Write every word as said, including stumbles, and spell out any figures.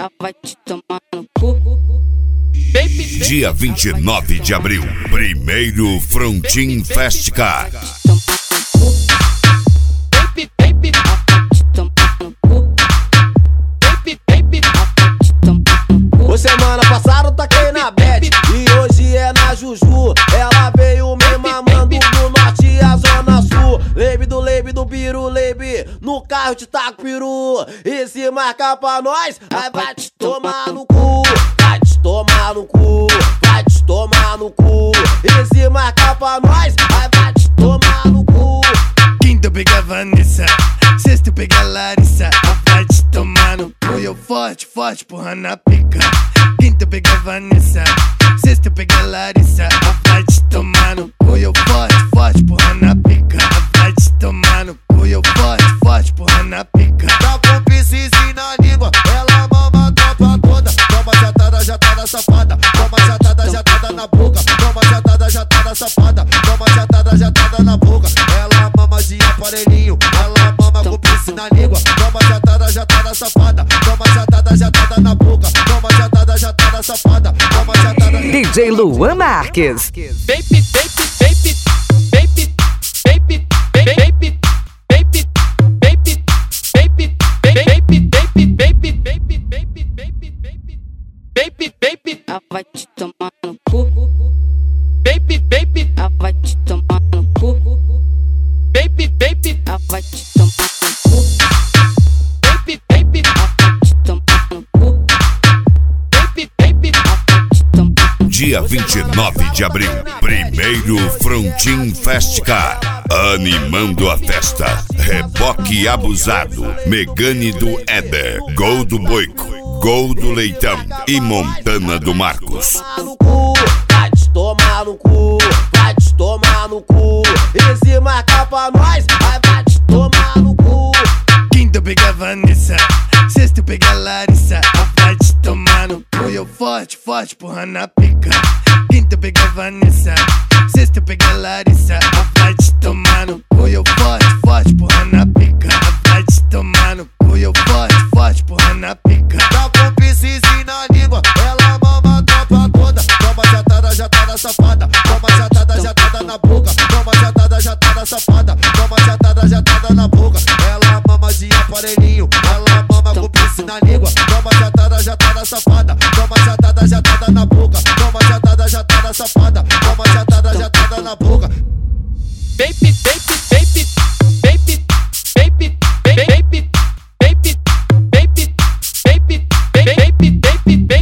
vai te tomar no cu. Dia vinte e nove de abril, primeiro Frontin Festcar. Semana passada eu taquei na bad e hoje é na Juju. Ela veio me mamando do norte e a zona sul. Lebe do lebe do biru, lebe no carro te taco peru. E se marcar pra nós, aí vai te tomar no cu. Vai te tomar no cu, vai te tomar no cu. E se marcar pra nós, aí vai te tomar no cu. Quinta pega Vanessa, sexta pega Larissa. Vai te tomar no cu, eu forte, forte, porra na pica. Quinta pega Vanessa, sexta pega Larissa. Vai te tomar no cu, eu forte, forte, porra na pica. Vai te tomar no cu, eu forte, forte, porra na pica. Tá com piscizinho na língua, ela mama a tropa toda. Toma jatada, jatada safada. Toma jatada, jatada na boca. Toma jatada, jatada safada. Toma jatada, jatada na boca. Ela mama de aparelhinho, ela mama com piscina na língua. Toma jatada, jatada safada. Toma jatada, jatada na boca. Toma jatada, jatada safada. Toma jatada. D J Luan Marques. Baby, baby, baby, baby, baby, baby, baby, baby, baby, baby, baby, baby, baby, baby, baby, baby, baby, baby, ela vai te tomar no cu. Baby, baby, ela vai te tomar no cu. Baby, baby, ela vai te tomar no cu. Baby, baby, ela vai te tomar no cu. Baby, baby, ela vai te tomar no cu. Dia vinte e nove de abril, primeiro Frontin Festcar. Animando a festa, Reboque Abusado, Megane do Éder, Gol do Boico, Gol do Leitão e Montana do Marcos. Vai te tomar no cu, vai te tomar no cu. E se marcar pra nós, aí vai te tomar no cu. Quinta pega Vanessa, sexta pega Larissa. Vai te tomar no cu, eu forte, forte, porra na pica. Quinta pega Vanessa, sexta pega Larissa. Vai te tomar no cu, eu forte, forte, porra na pica. Vai te tomar no cu, eu forte, forte, porra na pica. Tá com piscizinho na língua, ela mama a tropa toda. Toma jatada, jatada safada. Toma jatada, jatada na boca. Toma jatada, jatada safada. Toma jatada, jatada na boca. Ela mama de aparelhinho, ela mama com piscina na língua. Toma jatada, jatada safada. Toma jatada, jatada na boca. Toma jatada, jatada safada. Toma jatada, jatada na boca. Baby, baby, baby, baby, baby, baby, baby, baby, baby, baby, baby, baby, baby.